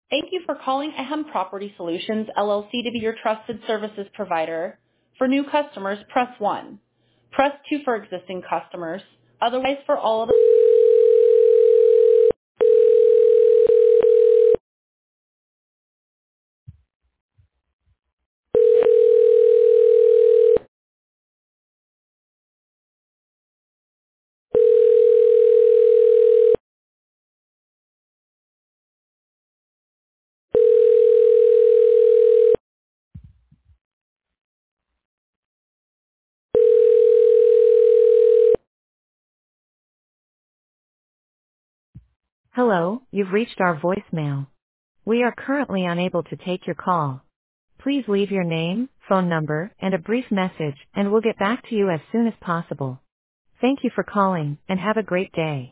Thank you for calling Ahem Property Solutions, LLC to be your trusted services provider. For new customers, press 1. Press 2 for existing customers. Otherwise, for all of the... Hello, you've reached our voicemail. We are currently unable to take your call. Please leave your name, phone number, and a brief message, and we'll get back to you as soon as possible. Thank you for calling, and have a great day.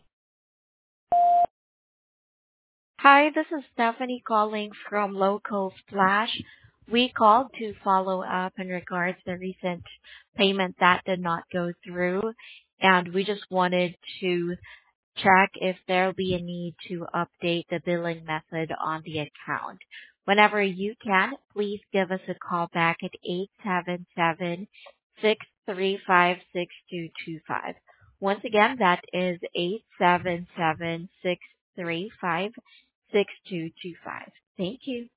Hi, this is Stephanie calling from Local Splash. We called to follow up in regards to the recent payment that did not go through, and we just wanted to check if there'll be a need to update the billing method on the account. Whenever you can, please give us a call back at 877-635-6225. Once again, that is 877-635-6225. Thank you.